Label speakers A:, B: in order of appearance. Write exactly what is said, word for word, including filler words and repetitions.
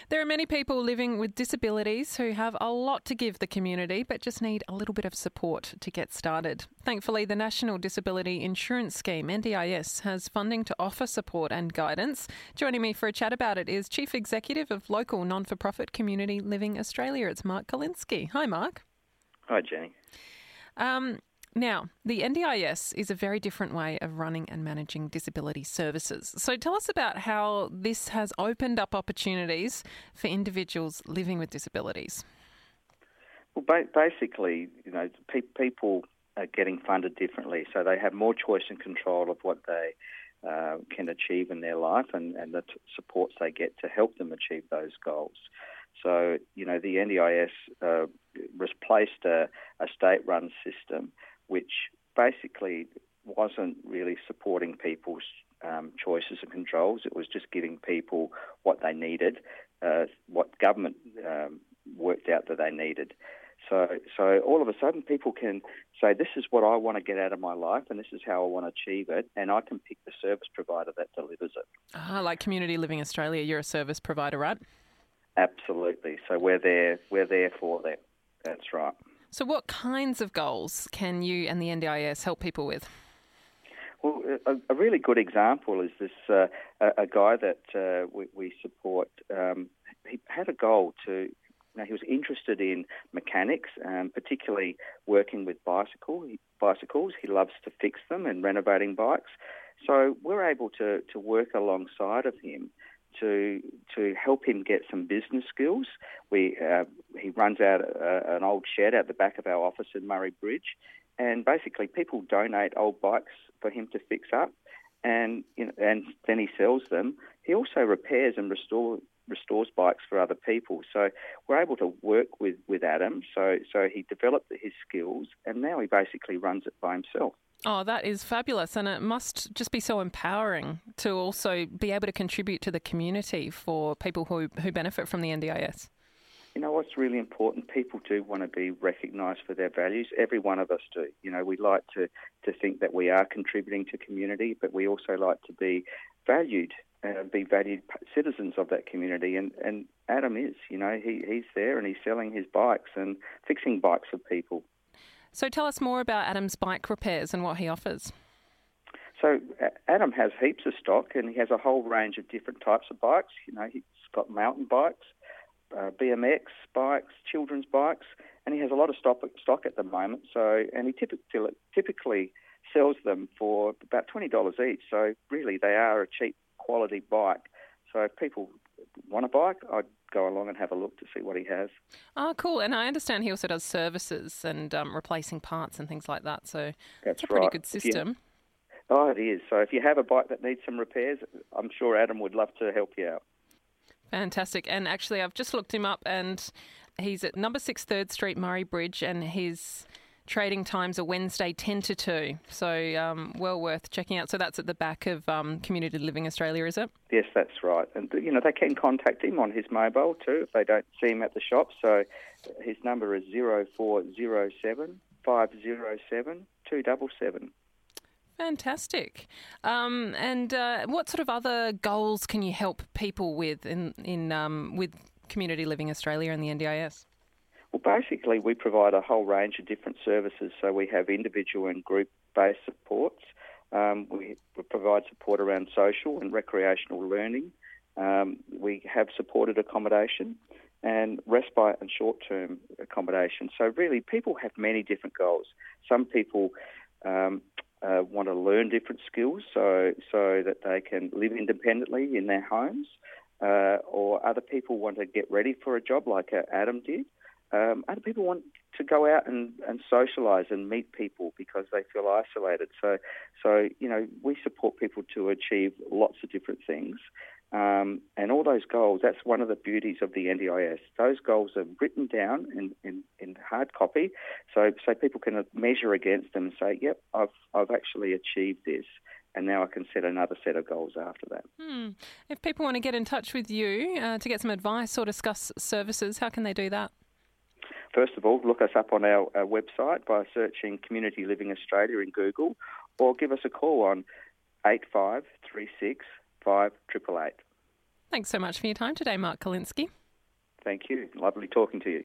A: There are many people living with disabilities who have a lot to give the community but just need a little bit of support to get started. Thankfully, the National Disability Insurance Scheme, N D I S, has funding to offer support and guidance. Joining me for a chat about it is Chief Executive of local non-for-profit Community Living Australia. It's Mark Kolinsky. Hi, Mark.
B: Hi, Jenny.
A: Um, Now, the N D I S is a very different way of running and managing disability services. So tell us about how this has opened up opportunities for individuals living with disabilities.
B: Well, ba- basically, you know, pe- people are getting funded differently, so they have more choice and control of what they uh, can achieve in their life and, and the t- supports they get to help them achieve those goals. So, you know, the N D I S uh, replaced a, a state-run system which basically wasn't really supporting people's um, choices and controls. It was just giving people what they needed, uh, what government um, worked out that they needed. So, so all of a sudden people can say, this is what I want to get out of my life and this is how I want to achieve it, and I can pick the service provider that delivers it.
A: Ah, like Community Living Australia, you're a service provider, right?
B: Absolutely. So we're there, we're there for them. That's right.
A: So what kinds of goals can you and the N D I S help people with?
B: Well, a, a really good example is this uh, a, a guy that uh, we, we support. Um, he had a goal to, you know, he was interested in mechanics, um, particularly working with bicycle, bicycles. He loves to fix them and renovating bikes. So we're able to, to work alongside of him to to help him get some business skills. We uh, he runs out uh, an old shed out the back of our office in Murray Bridge, and basically people donate old bikes for him to fix up, and you know, and then he sells them. He also repairs and restore, restores bikes for other people. So we're able to work with, with Adam. So so he developed his skills, and now he basically runs it by himself.
A: Oh, that is fabulous. And it must just be so empowering to also be able to contribute to the community for people who, who benefit from the N D I S.
B: You know what's really important? People do want to be recognised for their values. Every one of us do. You know, we like to, to think that we are contributing to community, but we also like to be valued, uh, be valued citizens of that community. And, and Adam is, you know, he, he's there and he's selling his bikes and fixing bikes for people.
A: So tell us more about Adam's bike repairs and what he offers.
B: So Adam has heaps of stock and he has a whole range of different types of bikes. You know, he's got mountain bikes, uh, B M X bikes, children's bikes, and he has a lot of stock, stock at the moment. So, and he typically, typically sells them for about twenty dollars each. So really they are a cheap quality bike. So if people want a bike, I'd go along and have a look to see what he has.
A: Oh, cool. And I understand he also does services and um, replacing parts and things like that. So
B: that's
A: it's a pretty
B: right.
A: good system.
B: You, oh, it is. So if you have a bike that needs some repairs, I'm sure Adam would love to help you out.
A: Fantastic. And actually, I've just looked him up and he's at number six Third Street, Murray Bridge, and his trading times are Wednesday ten to two. So um, well worth checking out. So that's at the back of um, Community Living Australia, is it?
B: Yes, that's right. And, you know, they can contact him on his mobile too if they don't see him at the shop. So his number is zero four zero seven, five zero seven, two seven seven.
A: Fantastic. Um, and uh, what sort of other goals can you help people with in, in um, with Community Living Australia and the N D I S?
B: Well, basically, we provide a whole range of different services. So we have individual and group-based supports. Um, we, we provide support around social and recreational learning. Um, we have supported accommodation and respite and short-term accommodation. So really, people have many different goals. Some people um, uh, want to learn different skills so so that they can live independently in their homes, uh, or other people want to get ready for a job like uh, Adam did. Um, other people want to go out and, and socialise and meet people because they feel isolated. So, so you know, we support people to achieve lots of different things. Um, and all those goals, that's one of the beauties of the N D I S. Those goals are written down in, in, in hard copy so so people can measure against them and say, yep, I've I've actually achieved this. And now I can set another set of goals after that.
A: Hmm. If people want to get in touch with you uh, to get some advice or discuss services, how can they do that?
B: First of all, look us up on our, our website by searching Community Living Australia in Google, or give us a call on eight five three six, five eight eight eight.
A: Thanks so much for your time today, Mark Kolinsky.
B: Thank you. Lovely talking to you.